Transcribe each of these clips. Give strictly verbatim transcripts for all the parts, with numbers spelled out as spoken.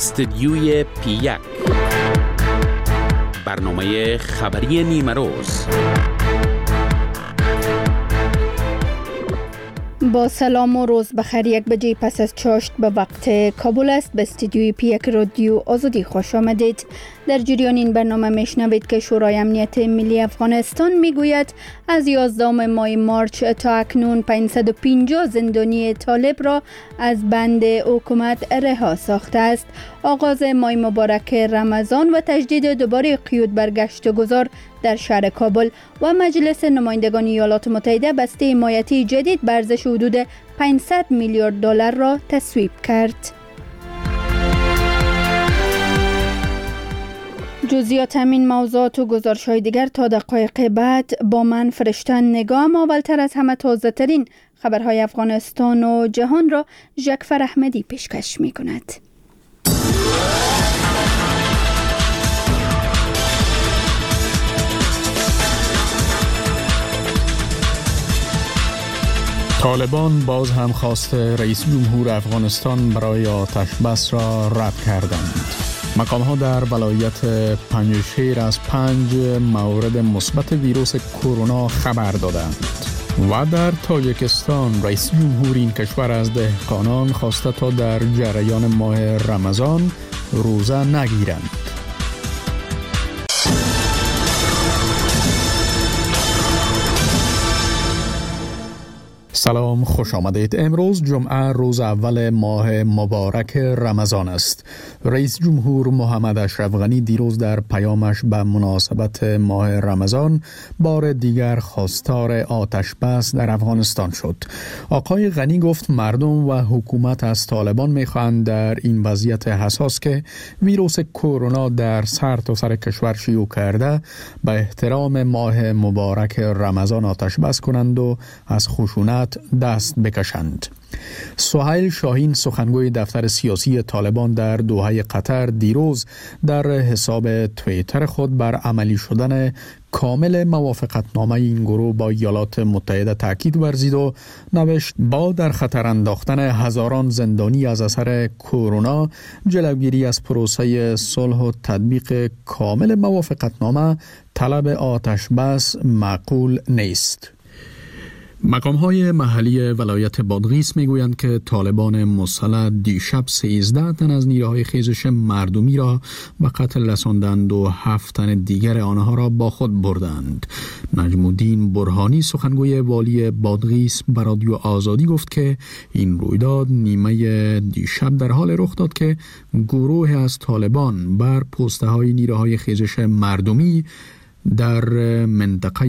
استدیوی پی یک، برنامه خبری نیمه روز. با سلام و روز بخیر. یک بجه پس از چاشت به وقت کابل است. به استودیوی پی یک رادیو آزادی خوش آمدید. در جریان این برنامه میشنوید که شورای امنیت ملی افغانستان میگوید از یازدهم ماه مارچ تا اکنون پانصد و پنجاه زندانی طالب را از بند حکومت رها ساخته است. آغاز ماه مبارک رمضان و تجدید دوباره قیود بر گشت گذار در شهر کابل و مجلس نمایندگان ایالات متحده بسته حمایتی جدید به ارزش حدود پانصد میلیارد دلار را تصویب کرد. جزئیات همین موضوعات و گزارش‌های دیگر تا دقایق بعد با من فرشته نگاه. اما اولتر از همه تازه ترین خبرهای افغانستان و جهان را ژکفر احمدی پیشکش می‌کند. طالبان باز هم خواست رئیس جمهور افغانستان برای آتش بس را رد کردند. مقام‌ها در ولایت پنجشیر از پنج مورد مثبت ویروس کرونا خبر دادند. و در تاجیکستان رئیس جمهور این کشور از دهقانان خواسته تا در جریان ماه رمضان روزه نگیرند. سلام، خوش آمدید. امروز جمعه روز اول ماه مبارک رمضان است. رئیس جمهور محمد اشرف غنی دیروز در پیامش به مناسبت ماه رمضان بار دیگر خواستار آتش بس در افغانستان شد. آقای غنی گفت مردم و حکومت از طالبان می‌خواهند در این وضعیت حساس که ویروس کرونا در سرتاسر کشور شیوع کرده به احترام ماه مبارک رمضان آتش بس کنند و از خشونت دست بکشند. سهیل شاهین سخنگوی دفتر سیاسی طالبان در دوحه قطر دیروز در حساب توییتر خود بر عملی شدن کامل موافقتنامه این گروه با ایالات متحده تاکید ورزید و نوشت با در خطر انداختن هزاران زندانی از اثر کرونا جلوگیری از پروسه صلح و تطبیق کامل موافقتنامه طلب آتش بس معقول نیست. مقام‌های محلی ولایت بادغیس میگویند که طالبان مسلح دیشب سیزده تن از نیروهای خیزش مردمی را به قتل رساندند و هفت تن دیگر آنها را با خود بردند. نجم الدین برهانی سخنگوی والی بادغیس به رادیو آزادی گفت که این رویداد نیمه دیشب در حال رخ داد که گروه از طالبان بر پسته‌های نیروهای خیزش مردمی در منطقه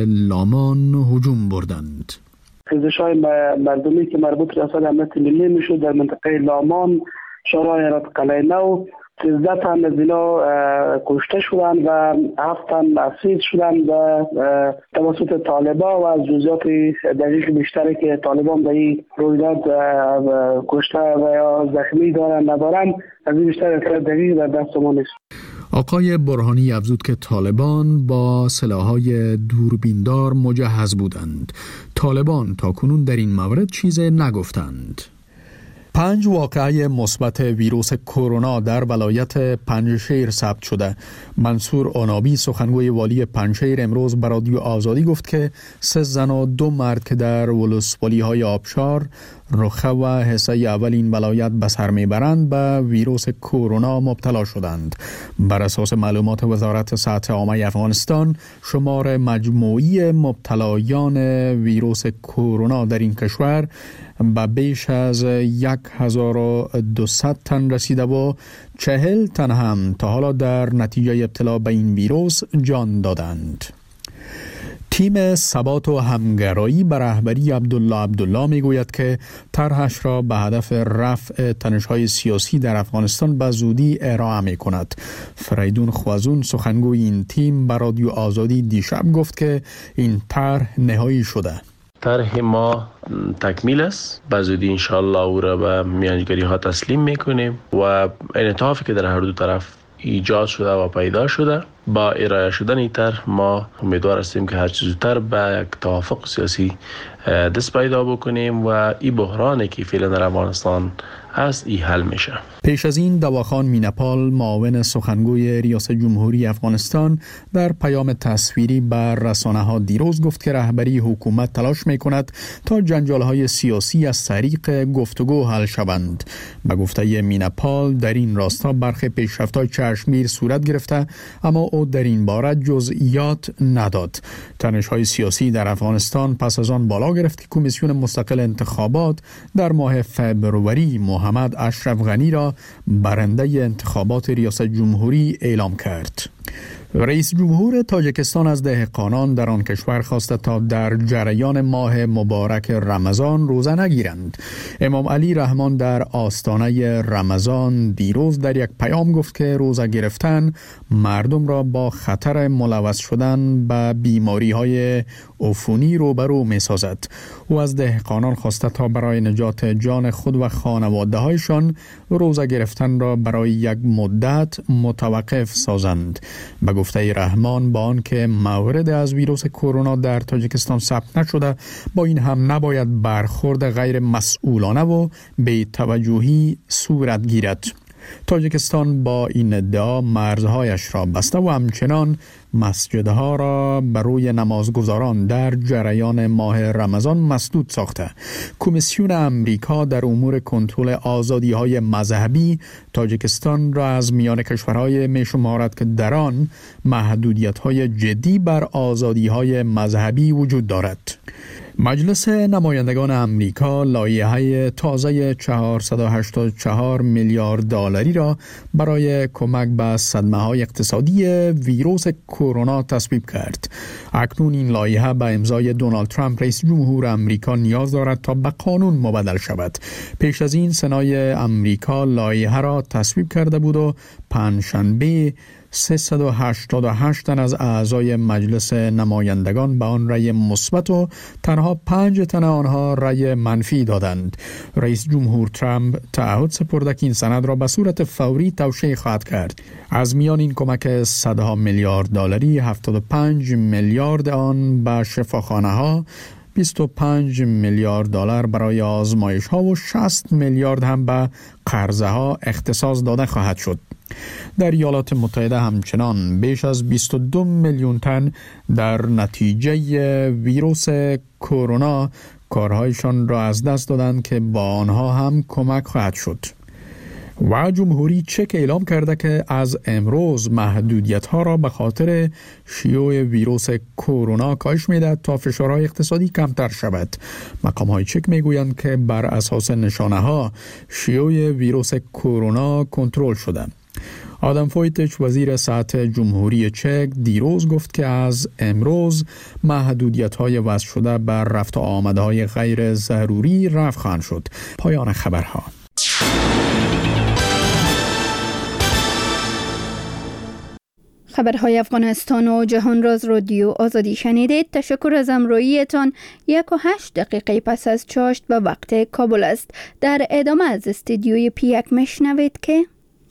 لامان هجوم بردند. خیزش‌های مردمی که مربوط به ریاست امنیت ملی میشد در منطقه لامان شورای ایالات قلعه نو سیزده تن از اینا کشته شدند و هفت تن اسیر شدند توسط طالبان و از جزئیات دقیق بیشتری که طالبان به این رویداد کشته و یا زخمی دارند ندارند از این بیشتر دقیق در دست ما نیست. آقای برهانی افزود که طالبان با سلاح‌های دوربیندار مجهز بودند. طالبان تاکنون در این مورد چیزی نگفتند. پنج واقعه مثبت ویروس کرونا در ولایت پنجشیر ثبت شده. منصور عنابی سخنگوی والی پنجشیر امروز به رادیو آزادی گفت که سه زن و دو مرد که در ولسوالی‌های آبشار، رخه و حصه اول این ولایت به سر میبرند به ویروس کرونا مبتلا شدند. بر اساس معلومات وزارت صحت عامه افغانستان شمار مجموعی مبتلایان ویروس کرونا در این کشور به بیش از یک هزار و دویست تن رسیده و چهل تن هم تا حالا در نتیجه ابتلا به این ویروس جان دادند. تیم ثبات و همگرایی به رهبری عبدالله عبدالله میگوید که طرحش را به هدف رفع تنش‌های سیاسی در افغانستان به زودی ارائه می‌کند. فریدون خوازون سخنگوی این تیم به رادیو آزادی دیشب گفت که این طرح نهایی شده. طرح ما تکمیل است. به زودی انشالله او را به میانجیگری ها تسلیم میکنیم و انعطافی که در هر دو طرف ایجاد شده و پیدا شده با ارائه شدن این طرح ما امیدوار هستیم که هر چه زودتر به یک توافق سیاسی دست پیدا بکنیم و این بحرانی که فعلا در افغانستان هست این حل میشه. پیش از این دواخان میناپال معاون سخنگوی ریاست جمهوری افغانستان در پیام تصویری بر رسانه‌ها دیروز گفت که رهبری حکومت تلاش میکند تا جنجال‌های سیاسی از طریق گفتگو حل شوند. به گفته میناپال در این راستا برخی پیشرفت‌های چشمگیر صورت گرفته، اما او در این باره جزئیات نداد. تنش‌های سیاسی در افغانستان پس از آن بالا گرفت که کمیسیون مستقل انتخابات در ماه فبروری محمد اشرف غنی را برنده انتخابات ریاست جمهوری اعلام کرد. رئیس جمهور تاجیکستان از دهقانان در آن کشور خواسته تا در جریان ماه مبارک رمضان روزه نگیرند. امام علی رحمان در آستانه رمضان دیروز در یک پیام گفت که روزه گرفتن مردم را با خطر ملوث شدن به بیماری‌های عفونی روبرو می‌سازد. او از دهقانان خواسته تا برای نجات جان خود و خانواده‌هایشان روزه گرفتن را برای یک مدت متوقف سازند. به گفته رحمان با آن که مورد از ویروس کرونا در تاجیکستان ثبت نشده، با این هم نباید برخورد غیر مسئولانه و بی توجهی صورت گیرد. تاجیکستان با این ادعا مرزهایش را بسته و همچنان مسجدها را برای نمازگزاران در جریان ماه رمضان مسدود ساخته. کمیسیون امریکا در امور کنترل آزادی‌های مذهبی تاجیکستان را از میان کشورهای می شمارد که در آن محدودیت‌های جدی بر آزادی‌های مذهبی وجود دارد. مجلس نمایندگان امریکا لایحه تازه چهارصد و هشتاد و چهار میلیارد دلاری را برای کمک به صدمه‌های اقتصادی ویروس کرونا تصویب کرد. اکنون این لایحه به امضای دونالد ترامپ رئیس جمهور امریکا نیاز دارد تا به قانون مبدل شود. پیش از این سنای امریکا لایحه را تصویب کرده بود و پنجشنبه سیصد و هشتاد و هشت تن از اعضای مجلس نمایندگان به آن رأی مثبت و تنها پنج تن آنها رأی منفی دادند. رئیس جمهور ترامپ تعهد سپرده که این سند را به صورت فوری توشیح خواهد کرد. از میان این کمک صدها میلیارد دلاری، هفتاد و پنج میلیارد آن به شفاخانه ها، بیست و پنج میلیارد دلار برای آزمایش ها و شصت میلیارد هم به قرضه ها اختصاص داده خواهد شد. در ایالات متحده همچنان بیش از بیست و دو میلیون تن در نتیجه ویروس کرونا کارهایشان را از دست دادند که با آنها هم کمک خواهد شد. و جمهوری چک اعلام کرده که از امروز محدودیت ها را به خاطر شیوع ویروس کرونا کاهش میدهد تا فشارهای اقتصادی کمتر شود. مقام های چک میگویند که بر اساس نشانه ها شیوع ویروس کرونا کنترل شده. آدم فویتچ وزیر صحت جمهوری چک دیروز گفت که از امروز محدودیت‌های وضع شده بر رفت و آمدهای غیر ضروری رفع خواهند شد. پایان خبرها. خبرهای افغانستان و جهان راز رادیو آزادی شنیدید. تشکر از همراهیتان. یک و هشت دقیقه پس از چاشت به وقت کابل است. در ادامه از استودیوی پی یک میشنوید که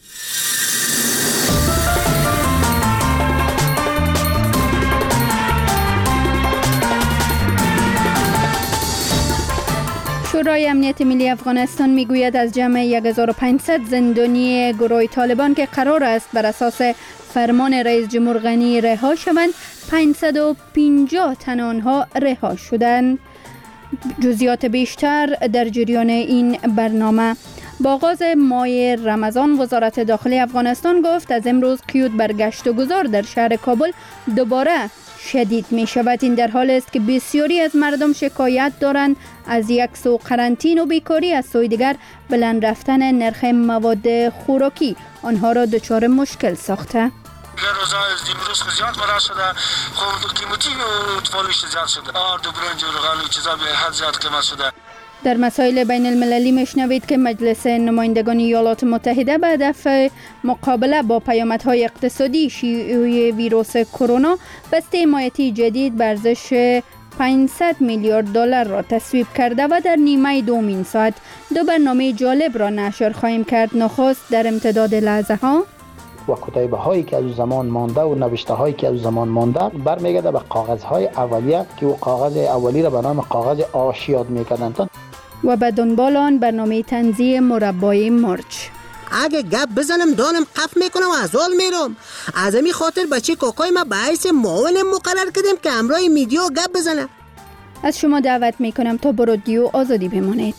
شورای امنیت ملی افغانستان میگوید از جمع هزار و پانصد زندانی گروه طالبان که قرار است بر اساس فرمان رئیس جمهور غنی رها شوند، پانصد و پنجاه تن آنها رها شدند. جزئیات بیشتر در جریان این برنامه. با آغاز ماه رمضان وزارت داخلی افغانستان گفت از امروز قیود بر گشت و گذار در شهر کابل دوباره شدید می شود. این در حال است که بسیاری از مردم شکایت دارند از یک سو قرنطینه و بیکاری، از سوی دیگر بلند رفتن نرخ مواد خوراکی آنها را دچار مشکل ساخته. روزا امروز زیاد بالا شده، خب قیمتی اتفاقش زیاد شده. آرد و برنج و روغن و چیزا به حد زیاد قیمت شده. در مسائل بین المللی میشنوید که مجلس نمایندگان ایالات متحده به هدف مقابله با پیامدهای اقتصادی شیوع ویروس کرونا بسته حمایتی جدید به ارزش پانصد میلیارد دلار را تصویب کرده و در نیمه دوم این ساعت دو برنامه جالب را نشر خواهیم کرد. نخست در امتداد لحظه ها و کتیبه هایی که از زمان مانده و نوشته هایی که از زمان مانده برمیگرده به کاغذ های اولیه که او کاغذ اولی را به نام کاغذ آش یاد میکردند. و به دنبال آن برنامه طنزی مربای مرچ. اگه گپ بزنم دانم قف میکنم و از حال میرم. از همین خاطر بچه کوکای ما به حیث معاون مقرر کردیم که همراه میدیو گپ بزنه. از شما دعوت میکنم تا با رادیو آزادی بمانید.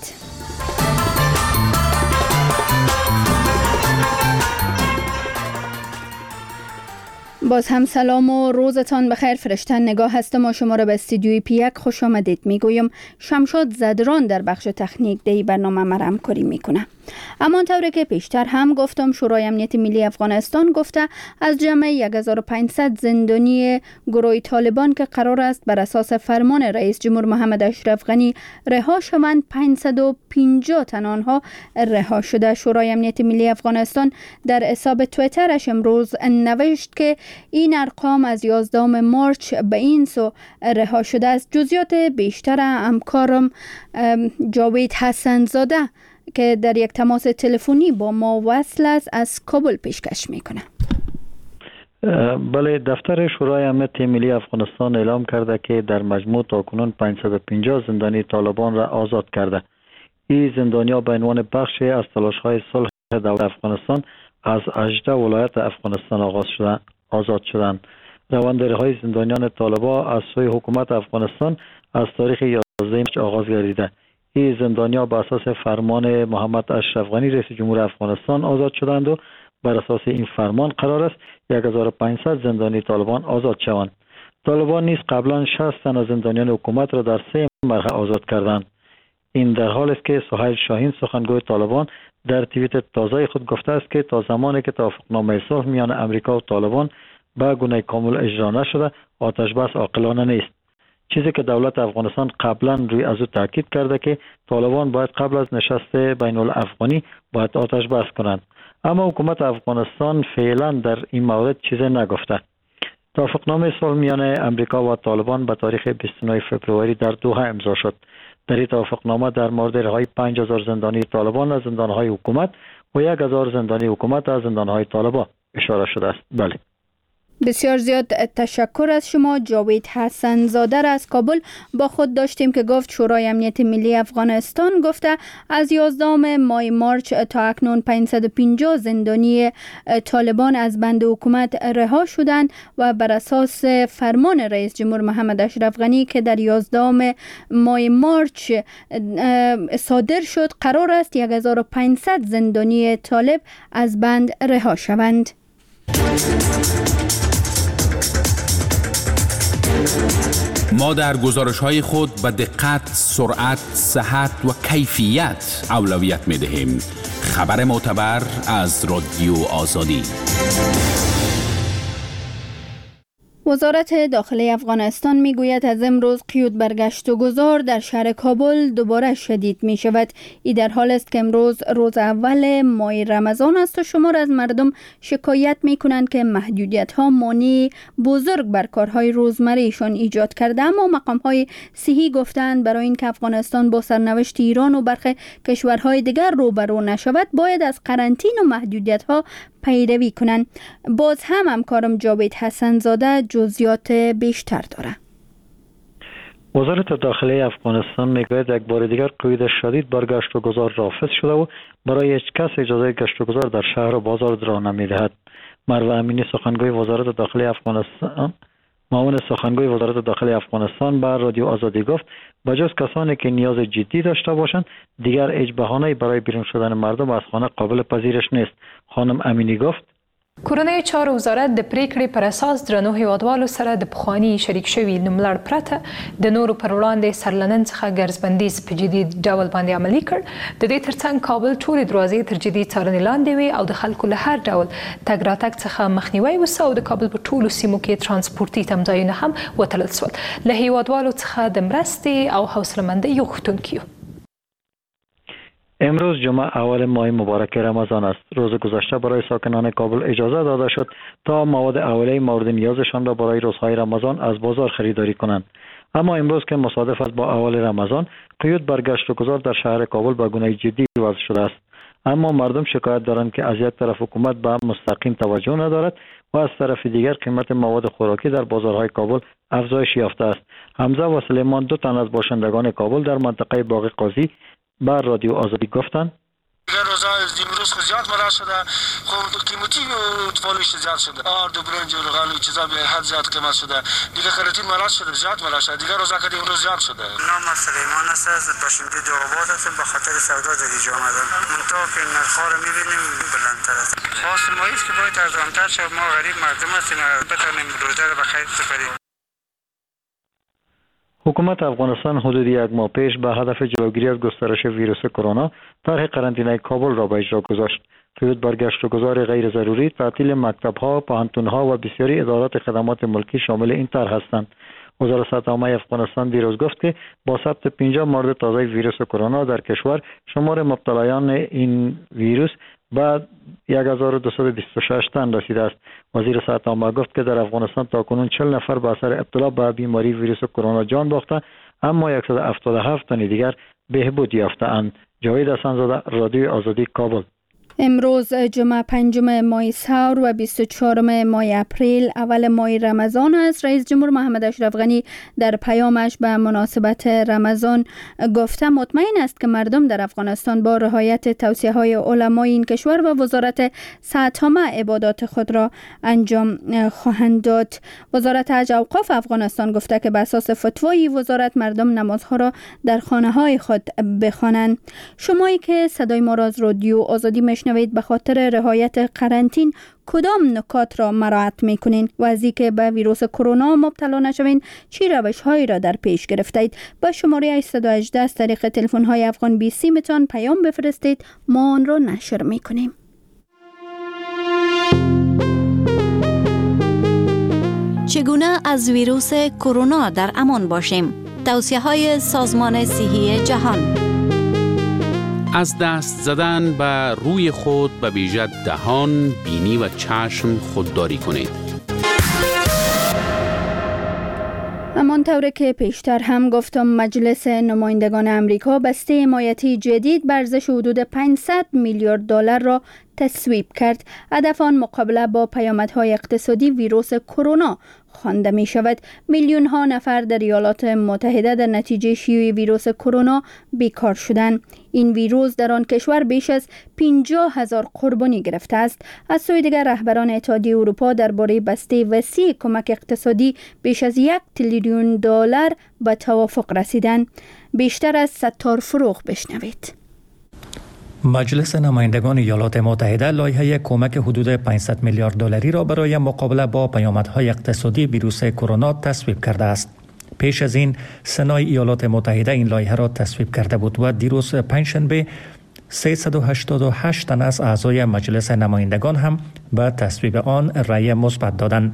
باز هم سلام و روزتان بخیر. فرشتن نگاه هستم و شما را به استودیوی پی یک خوش آمدید میگویم. شمشاد زدران در بخش تکنیک دی برنامه مرا همکاری میکنه. اما طوری که پیشتر هم گفتم، شورای امنیت ملی افغانستان گفته از جمع هزار و پانصد زندانی گروه طالبان که قرار است بر اساس فرمان رئیس جمهور محمد اشرف غنی رها شوند، پانصد و پنجاه تن آنها رها شده. شورای امنیت ملی افغانستان در حساب توییترش امروز نوشت که این ارقام از یازدهم مارچ به این سو رها شده است. جزئیات بیشتر همکارم جاوید حسن زاده که در یک تماس تلفنی با ما وصل است از کابل پیشکش میکنه. بله، دفتر شورای امنیت ملی افغانستان اعلام کرده که در مجموع تاکنون پانصد و پنجاه زندانی طالبان را آزاد کرده. این زندانیان به عنوان بخشی از تلاش‌های صلح دولت افغانستان از هجده ولایت افغانستان آغاز شدند آزاد شدند. روانداری‌های زندانیان طالبان از سوی حکومت افغانستان از تاریخ یازدهم مارچ آغاز گردیده. این زندانیان بر اساس فرمان محمد اشرف غنی رئیس جمهور افغانستان آزاد شدند و بر اساس این فرمان قرار است هزار و پانصد زندانی طالبان آزاد شوند. طالبان نیز قبلا شصت تن از زندانیان حکومت را در سه مرحله آزاد کردند. این در حال است که سهیل شاهین سخنگوی طالبان در توییت تازه خود گفته است که تا زمانی که توافقنامه صلح میان امریکا و طالبان به گونه کامل اجرا نشده، آتش بس عاقلانه نیست. چیزی که دولت افغانستان قبلا روی از او تاکید کرده که طالبان باید قبل از نشست بین الافغانی باید آتش بس کنند، اما حکومت افغانستان فعلا در این مورد چیزی نگفته. توافقنامه صلح میان امریکا و طالبان به تاریخ بیست و نه فوریه در دوحه امضا شد. در این توافقنامه در مورد رهایی پنج هزار زندانی طالبان از زندانهای حکومت و یک هزار زندانی حکومت از زندانهای طالبان اشاره شده است. بله. بسیار زیاد تشکر از شما جاوید حسن زاده. از کابل با خود داشتیم که گفت شورای امنیت ملی افغانستان گفته از یازدهم ماه مارچ تا اکنون پانصد و پنجاه زندانی طالبان از بند حکومت رها شدند و بر اساس فرمان رئیس جمهور محمد اشرف غنی که در یازدهم ماه مارچ صادر شد قرار است هزار و پانصد زندانی طالب از بند رها شوند. ما در گزارش‌های خود به دقت، سرعت، صحت و کیفیت اولویت می‌دهیم. خبر معتبر از رادیو آزادی. وزارت داخلی افغانستان میگوید از امروز قیود بر گشت و گذار در شهر کابل دوباره شدید می شود. ای در حال است که امروز روز اول ماه رمضان است و شمار از مردم شکایت می کنند که محدودیت ها مانع بزرگ بر کارهای روزمرهشان ایجاد کرده. اما مقام های صحی گفتند برای اینکه افغانستان با سرنوشت ایران و برخی کشورهای دیگر روبرو نشود باید از قرنطینه و محدودیت ها پیروی کنند. باز هم همکارم جاوید حسن زاده جزئیات بیشتر داره. وزارت داخلی افغانستان میگوید یک بار دیگر قیود شدید بر گشت و گذار رافض شده و برای هیچ کس اجازه گشت و گذار در شهر و بازار را نمیدهد. مروه امینی سخنگوی وزارت داخلی افغانستان معاون سخنگوی وزارت داخلی افغانستان بر رادیو آزادی گفت بجز کسانی که نیاز جدی داشته باشند دیگر هیچ بهانه‌ای برای بیرون شدن مردم از خانه قابل پذیرش نیست. خانم امینی گفت کورنۍ چارو وزارت د پریکړې پر اساس درنو هیوادوالو سره د پخوانی شریک شوي نوملړ پرته د نورو پر وړاندې سرلنن څخه ګرځبندیز په جدي ډول باندې عملي کړ. د دې ترڅنګ کابل ټولې دروازې تر جدي څارنې لاندې وي او د خلکو له هر ډول تګ راتګ څخه مخنیوی وسو او د کابل په ټولو سیمو کې ترانسپورتي تمځایونه هم وتړل شول. له هیوادوالو څخه د مرستې او حوصله‌مندۍ غوښتونکي یو. امروز جمعه اول ماه مبارک رمضان است. روز گذشته برای ساکنان کابل اجازه داده شد تا مواد اولیه مورد نیازشان را برای روزهای رمضان از بازار خریداری کنند. اما امروز که مصادف است با اول رمضان، قیود بر گشت و گذار در شهر کابل به گونه جدی وضع شده است. اما مردم شکایت دارند که از یک طرف حکومت به مستقیم توجه ندارد و از طرف دیگر قیمت مواد خوراکی در بازارهای کابل افزایش یافته است. حمزه و سلیمان دو تن از باشندگان کابل در منطقه باغ قاضی بر رادیو آزادی گفتند دیگر روزا امروز زیاد مرا شده، خب قیمتی و فالوش زیاد شده، آرد و برنج و روغن و چیزا به حد زیاد قیمت شده. دیگه خریدین مرا شده، زیاد مرا شده. دیگر روزا که امروز زیاد شده. نام سلیمان است، از باشنده دو آباد هستم، به خاطر سودا دیگه آمدم. منطقه که نرخ‌ها رو می‌بینیم بلندتر است. خاص ما است که باید ارزان‌تر شه، ما غریب مردم هستیم، بتونیم روزه رو به خیر بسپاریم. حکومت افغانستان حدود یک ماه پیش به هدف جلوگیری از گسترش ویروس کرونا طرح قرنطینه کابل را به اجرا گذاشت. قید بر گشت و گذار غیر ضروری، تعطیل مکتب‌ها، پوهنتون‌ها و بسیاری ادارات خدمات ملکی شامل این طرح هستند. وزارت صحت عامه افغانستان دیروز گفت که با ثبت پنجاه مورد تازه ویروس کرونا در کشور، شمار مبتلایان این ویروس به یک هزار و دویست و بیست و شش تن رسیده است. وزیر صحت عامه گفت که در افغانستان تاکنون چهل نفر به اثر ابتلا به بیماری ویروس کرونا جان باخته، اما صد و هفتاد و هفت تن دیگر بهبود یافته‌اند. جاوید حسن‌زاده، رادیو آزادی، کابل. امروز جمعه پنجم ماه سور و بیست و چهارم ماه اپریل اول ماه رمضان است. رئیس جمهور محمد اشرف غنی در پیامش به مناسبت رمضان گفته مطمئن است که مردم در افغانستان با رعایت توصیه‌های علمای این کشور و وزارت صحت عامه عبادات خود را انجام خواهند داد. وزارت حج اوقاف افغانستان گفته که بر اساس فتوای وزارت مردم نمازها را در خانه‌های خود بخوانند. شمایی که صدای ما را از رادیو آزادی نوید به خاطر رعایت قرنطین کدام نکات را مراعات میکنین و از اینکه به ویروس کرونا مبتلا نشوین چی روش هایی را در پیش گرفتید؟ با شماره هشت یک هشت از طریق تلفن های افغان بی سی میتون پیام بفرستید، ما آن را نشر میکنیم. چگونه از ویروس کرونا در امان باشیم؟ توصیه های سازمان صحی جهان. از دست زدن به روی خود به ویژه دهان، بینی و چشم خودداری کنید. همان طوری که پیشتر هم گفتم، مجلس نمایندگان امریکا بسته حمایتی جدید بر ارزش حدود پانصد میلیارد دلار را تصویب کرد. هدف آن مقابله با پیامدهای اقتصادی ویروس کرونا خوانده می شود. میلیون ها نفر در ایالات متحده در نتیجه شیوع ویروس کرونا بیکار شدند. این ویروس در آن کشور بیش از پنجاه هزار قربانی گرفته است. از سوی دیگر رهبران اتحادیه اروپا درباره بسته وسیع کمک اقتصادی بیش از یک تریلیون دلار به توافق رسیدند. بیشتر از ستار فروغ بشنوید. مجلس نمایندگان ایالات متحده لایحه کمک حدود پانصد میلیارد دلاری را برای مقابله با پیامدهای اقتصادی ویروس کرونا تصویب کرده است. پیش از این سنای ایالات متحده این لایحه را تصویب کرده بود و دیروز پنجشنبه سیصد و هشتاد و هشت تن از اعضای مجلس نمایندگان هم به تصویب آن رأی مثبت دادند.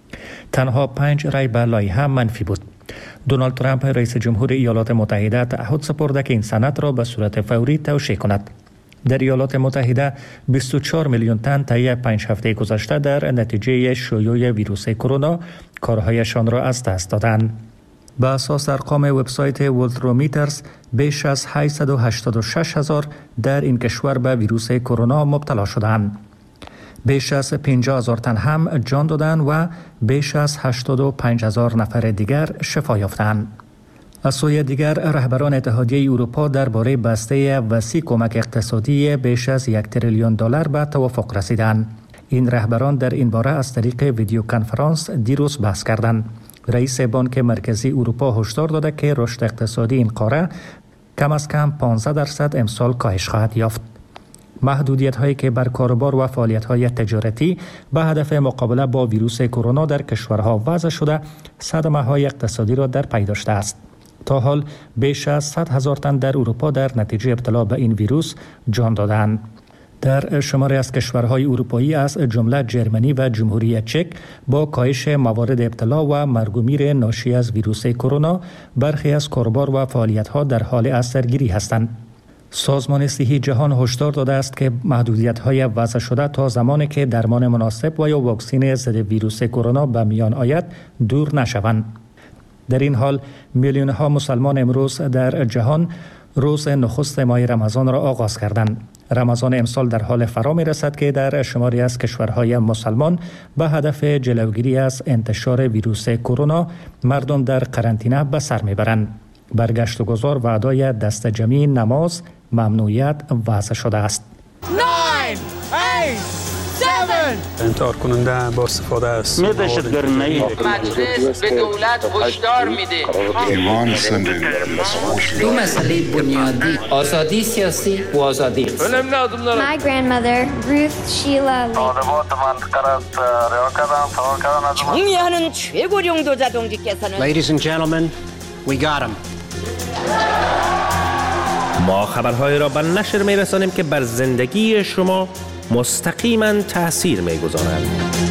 تنها پنج رأی به لایحه منفی بود. دونالد ترامپ رئیس جمهور ایالات متحده تعهد سپرده که این سند را به صورت فوری توشیح کند. در ایالات متحده بیست و چهار میلیون تن طی پنج هفته گذشته در نتیجه شیوع ویروس کرونا کارهایشان را از دست دادند. به اساس ارقام وبسایت ولترومیترز بیش از هشتصد و هشتاد و شش هزار در این کشور به ویروس کرونا مبتلا شدند. بیش از پنجاه هزار تن هم جان دادند و بیش از هشتاد و پنج هزار نفر دیگر شفا یافتند. از سوی دیگر رهبران اتحادیه اروپا درباره بسته وسیع کمک اقتصادی بیش از یک تریلیون دلار به توافق رسیدند. این رهبران در این باره از طریق ویدیو کنفرانس دیروز بحث کردند. رئیس بانک مرکزی اروپا هشدار داده که رشد اقتصادی این قاره کم از کم پانزده درصد امسال کاهش خواهد یافت. محدودیت هایی که بر کاروبار و فعالیت های تجارتی به هدف مقابله با ویروس کرونا در کشورها وضع شده، صدمه های اقتصادی را در پی داشته است. تا حال بیش از صد هزار تن در اروپا در نتیجه ابتلا به این ویروس جان دادند. در شماری از کشورهای اروپایی از جمله جرمنی و جمهوری چک با کاهش موارد ابتلا و مرگ و میر ناشی از ویروس کرونا، برخی از کاروبار و فعالیت‌ها در حال از سرگیری هستند. سازمان صحی جهان هشدار داده است که محدودیت‌های وضع شده تا زمانی که درمان مناسب و یا واکسن ضد ویروس کرونا به میان آید دور نشوند. در این حال میلیون‌ها مسلمان امروز در جهان روز نخست ماه رمضان را آغاز کردند. رمضان امسال در حال فرا می رسد که در شماری از کشورهای مسلمان به هدف جلوگیری از انتشار ویروس کرونا مردم در قرنطینه به سر می برند. برگشت گذار و ادای دست جمعی نماز ممنوعیت وضع شده است. انتحار کننده با استفاده از دهشتگرانه مجلس به دولت هشدار میده دو مسئله بنیادی آزادی سیاسی و آزادی My grandmother Ruth Sheila 정리하는 최고령 도자동지께서는 Ladies and gentlemen, we got him. ما خبرهای را به نشر می‌رسانیم که بر زندگی شما مستقیما تأثیر می‌گذارند.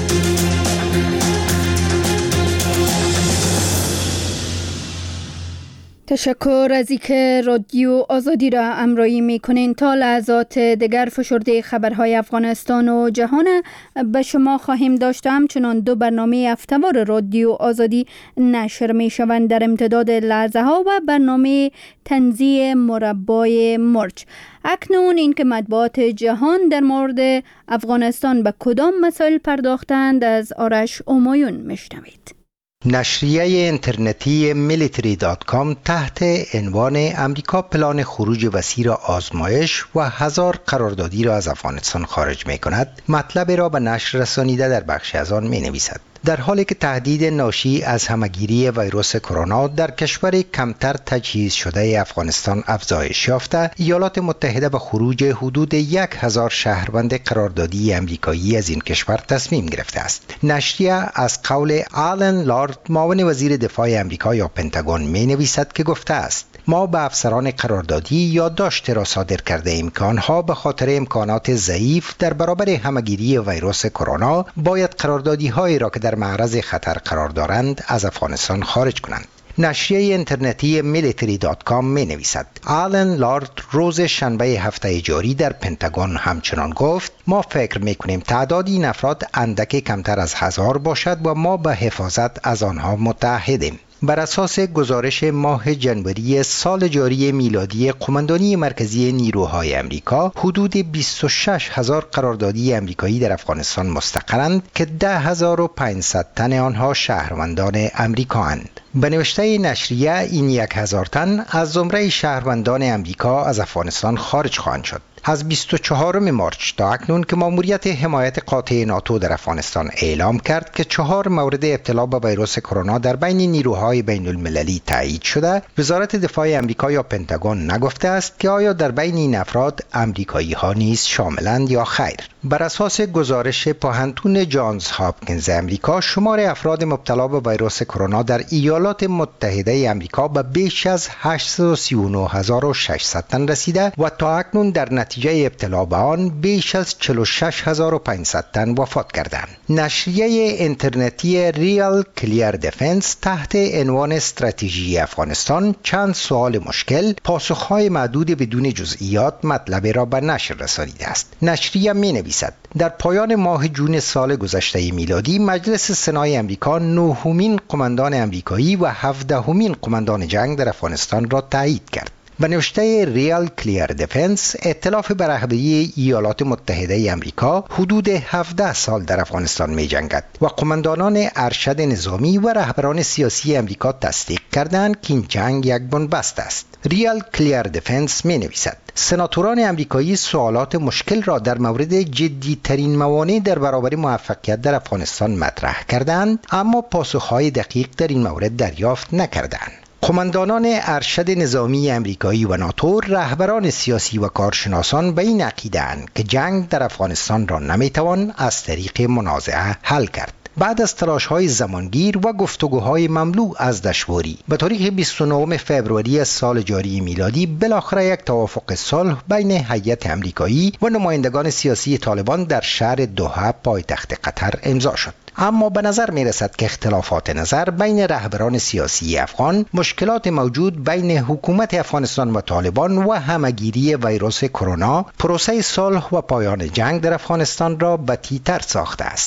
تشکر از اینکه رادیو آزادی را همراهی میکنین. تا لحظات دیگر فشرده خبرهای افغانستان و جهان به شما خواهیم داشت. همچنان دو برنامه هفته‌وار رادیو آزادی نشر میشوند در امتداد لحظه ها و برنامه تنزیه مربای مرج. اکنون اینکه مطبوعات جهان در مورد افغانستان به کدام مسائل پرداختند از آرش اومایون میشنوید. نشریه اینترنتی میلیتری دات کام تحت عنوان امریکا پلان خروج وسیع را آزمایش و هزار قراردادی را از افغانستان خارج می کند مطلب را به نشر رسانیده در بخش از آن می نویسد. در حالی که تهدید ناشی از همهگیری ویروس کرونا در کشور کمتر تجهیز شده افغانستان افزایش یافته، ایالات متحده به خروج حدود یک هزار شهروند قراردادی امریکایی از این کشور تصمیم گرفته است. نشریه از قول آلن لارد، معاون وزیر دفاع امریکا یا پنتاگون، می نویسد که گفته است: ما به افسران قراردادی یادداشت را صادر کرده ایم که آنها به خاطر امکانات ضعیف در برابر همهگیری ویروس کرونا باید قراردادی هایی را که در معرض خطر قرار دارند از افغانستان خارج کنند. نشریه اینترنتی میلیتری دات کام می نویسد: آلن لارد روز شنبه هفته جاری در پنتاگون همچنان گفت: ما فکر می کنیم تعداد این افراد اندکی کمتر از هزار باشد و ما به حفاظت از آنها متعهدیم. بر اساس گزارش ماه جنوری سال جاری میلادی قماندانی مرکزی نیروهای امریکا، حدود بیست و شش هزار قراردادی امریکایی در افغانستان مستقرند که ده هزار و پانصد تن آنها شهروندان امریکااند. به نوشته نشریه، این یک هزار تن از زمره شهروندان امریکا از افغانستان خارج خواهند شد. از بیست و چهارم مارچ تا اکنون که ماموریت حمایت قاطع ناتو در افغانستان اعلام کرد که چهار مورد ابتلا به ویروس کرونا در بین نیروهای بین المللی تایید شده، وزارت دفاع امریکا یا پنتاگون نگفته است که آیا در بین این افراد امریکایی ها نیز شاملند یا خیر. بر اساس گزارش پوهنتون جانز هاپکینز امریکا، شمار افراد مبتلا به ویروس کرونا در ایالات متحده امریکا به بیش از هشتصد و سی و نه هزار و ششصد تن رسیده و تا اکنون در نتیجه ابتلا به آن بیش از چهل و شش هزار و پانصد تن وفات کردند. نشریه اینترنتی ریال کلیر دفنس تحت عنوان استراتژی افغانستان چند سوال مشکل، پاسخهای معدود بدون جزئیات مطلب را به نشر رسانیده است. نشریه می نویسد: در پایان ماه جون سال گذشته میلادی، مجلس سنای امریکا نهمین قماندان امریکایی و هفدهمین قماندان جنگ در افغانستان را تایید کرد. به نوشته ریال کلیر دفنس، ائتلاف بر رهبری ایالات متحده امریکا حدود هفده سال در افغانستان می جنگد و قماندانان ارشد نظامی و رهبران سیاسی امریکا تصدیق کردند که این جنگ یک بنبست است. ریال کلیر دفنس می نویسد: سناتوران امریکایی سوالات مشکل را در مورد جدی ترین موانع در برابر موفقیت در افغانستان مطرح کردند، اما پاسخهای دقیق در این مورد دریافت نکردند. قماندانان ارشد نظامی امریکایی و ناتو، رهبران سیاسی و کارشناسان به این عقیده‌اند که جنگ در افغانستان را نمیتوان از طریق منازعه حل کرد. بعد از تلاش‌های زمانگیر و گفتگوهای مملو از دشواری، به تاریخ بیست و نهم فوریه سال جاری میلادی بالاخره یک توافق صلح بین هیئت امریکایی و نمایندگان سیاسی طالبان در شهر دوحه پایتخت قطر امضا شد. اما به نظر می رسد که اختلافات نظر بین رهبران سیاسی افغان، مشکلات موجود بین حکومت افغانستان و طالبان و همهگیری ویروس کرونا، پروسه صلح و پایان جنگ در افغانستان را بتی‌تر ساخته است.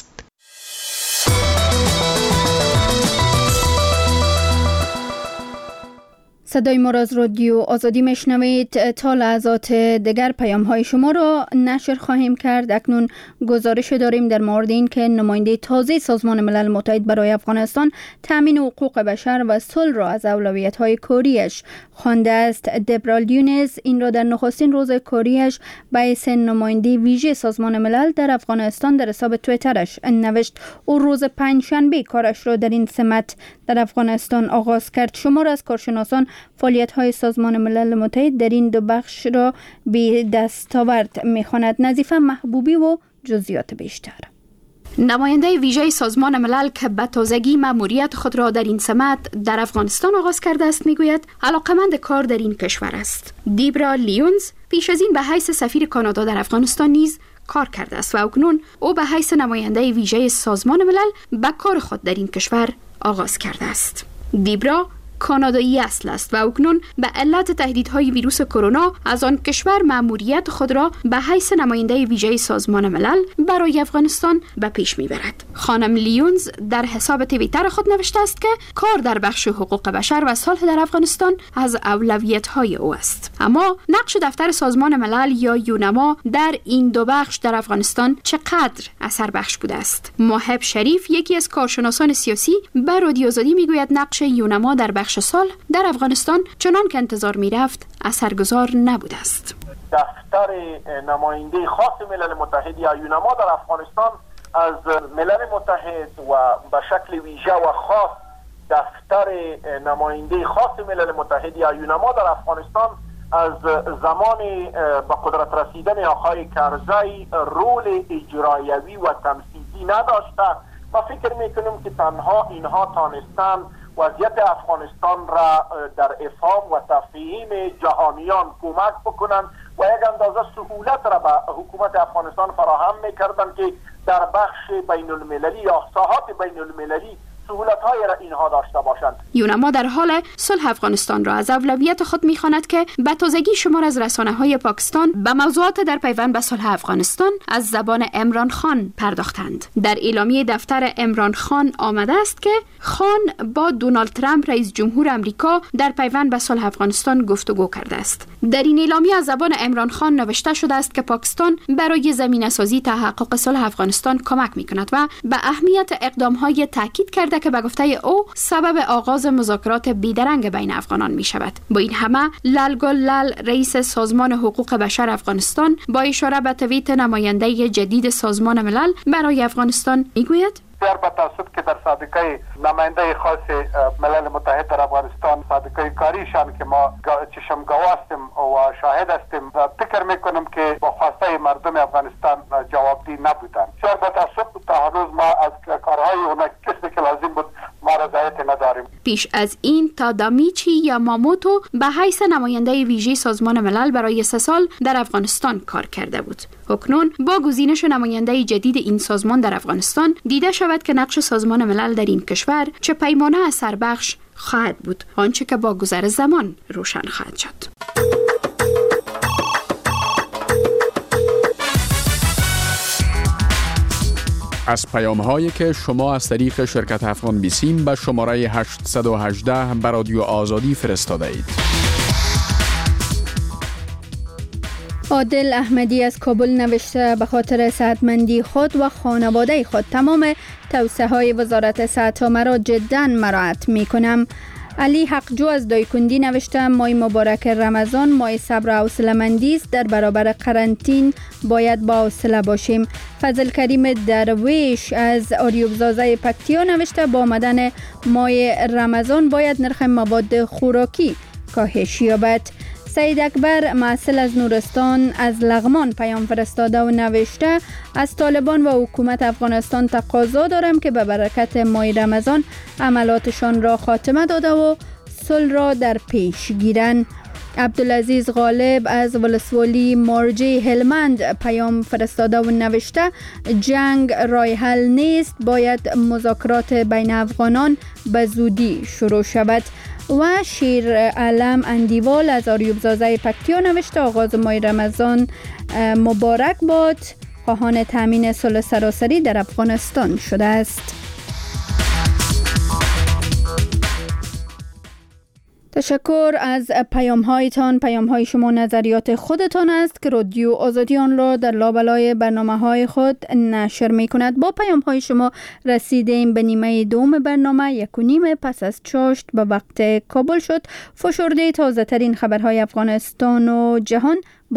صدای ما را از رادیو آزادی میشنوید. تا لحظات دیگر پیام های شما را نشر خواهیم کرد. اکنون گزارش داریم در مورد این که نماینده تازه سازمان ملل متحد برای افغانستان تامین حقوق بشر و صلح را از اولویت های کوریش خوانده است. دبرا لیونز این را در نخستین روز کوریش به حیث نماینده ویژه سازمان ملل در افغانستان در حساب توییترش نوشت. او روز پنجشنبه کارش را در این سمت در افغانستان آغاز کرد. شمار از کارشناسان فعالیت‌های سازمان ملل متحد در این دو بخش را به دستاورد می‌خواند. نظیفه محبوبی و جزئیات بیشتر. نماینده ویژه سازمان ملل که به تازگی مأموریت خود را در این سمت در افغانستان آغاز کرده است میگوید علاقمند کار در این کشور است. دیبرا لیونز پیش از این به حیث سفیر کانادا در افغانستان نیز کار کرده است و اکنون او به حیث نماینده ویژه سازمان ملل به کار خود در این کشور آغاز کرده است. دیبرا کانادایی اصل است و اکنون به علت تهدیدهای ویروس کرونا از آن کشور مأموریت خود را به حیث نماینده ویژه سازمان ملل برای افغانستان به پیش میبرد. خانم لیونز در حساب توییتر خود نوشته است که کار در بخش حقوق بشر و صلح در افغانستان از اولویت‌های او است. اما نقش دفتر سازمان ملل یا یونما در این دو بخش در افغانستان چقدر اثر بخش بوده است؟ محب شریف یکی از کارشناسان سیاسی به رادیو آزادی میگوید نقش یونما در بخش صلح در افغانستان چنان که انتظار میرفت اثرگذار نبوده است. دفتر نماینده خاص ملل متحد یا یونما در افغانستان از ملل متحد و به شکل ویژه و خاص دفتر نماینده خاص ملل متحد یا یونما در افغانستان از زمان به قدرت رسیدن آقای کرزی رول اجرایوی و تنفیذی نداشته. ما فکر میکنیم که تنها اینها تانستن وضعیت افغانستان را در افهام و تفهیم جهانیان کمک بکنند و یک اندازه سهولت را به حکومت افغانستان فراهم میکردند که در بخش بین المللی یا ساحات بین المللی سهولت‌های را اینها داشته باشند. یونما در حال صلح افغانستان را از اولویت خود می‌خواند که به تازگی شمار از رسانه‌های پاکستان به موضوعات در پیوند به صلح افغانستان از زبان عمران خان پرداختند. در اعلامیه دفتر عمران خان آمده است که خان با دونالد ترامپ رئیس جمهور آمریکا در پیوند به صلح افغانستان گفتگو کرده است. در این اعلامیه از زبان عمران خان نوشته شده است که پاکستان برای زمینه‌سازی تحقق صلح افغانستان کمک می‌کند و به اهمیت اقدام‌های تاکید کرده که به گفته او سبب آغاز مذاکرات بیدرنگ بین افغانان می شود. با این همه للگل لل رئیس سازمان حقوق بشر افغانستان با اشاره به توییت نماینده جدید سازمان ملل برای افغانستان می گوید بسیار با تاسف که در سابقه نماینده خاص ملل متحد در افغانستان سابقه کاریشان که ما چشم گواستیم و شاهد هستیم و فکر میکنم که با خواسته مردم افغانستان جوابدی نبودن. بسیار با تاسف تا هنوز ما از کارهای اونا کسی که لازم بود ما رضایت نداریم. پیش از این تادامیچی یاماموتو به حیث نماینده ویژه سازمان ملل برای سه سال در افغانستان کار کرده بود. اکنون با گزینش نماینده جدید این سازمان در افغانستان دیده شود که نقش سازمان ملل در این کشور چه پیمانه اثر بخش خواهد بود، آنچه که با گذر زمان روشن خواهد شد. از پیام هایی که شما از طریق شرکت افغان بیسیم به شماره هشت یک هشت به رادیو آزادی فرستاده اید. عادل احمدی از کابل نوشته به خاطر صحتمندی خود و خانواده خود تمام توصیه های وزارت صحت مرا جدا مراعات می کنم. علی حقجو از دایکندی نوشته ماه مبارک رمضان ماه صبر و حوصله‌مندی است، در برابر قرنطین باید با حوصله باشیم. فضل کریم درویش از آریوب زازه پکتیا نوشته با آمدن ماه رمضان باید نرخ مواد خوراکی کاهش یابد. سید اکبر معسل از نورستان از لغمان پیام فرستاده و نوشته از طالبان و حکومت افغانستان تقاضا دارم که به برکت ماه رمضان عملاتشان را خاتمه داده و صلح را در پیش گیرند. عبدالعزیز غالب از ولسوالی مارجی هلمند پیام فرستاده و نوشته جنگ راه حل نیست، باید مذاکرات بین افغانان به زودی شروع شود. و شیر علم اندیوال از آریوب زازه پکتیا نوشته آغاز ماه رمضان مبارک باد، خواهان تامین صلح سراسری در افغانستان شده است. تشکر از پیام هایتان. پیام های شما نظریات خودتان است که رادیو آزادی آن را در لابلای برنامه های خود نشر می کند. با پیام های شما رسیدیم به نیمه دوم برنامه. یک و نیم پس از چاشت به وقت کابل شد. فشرده تازه ترین خبرهای افغانستان و جهان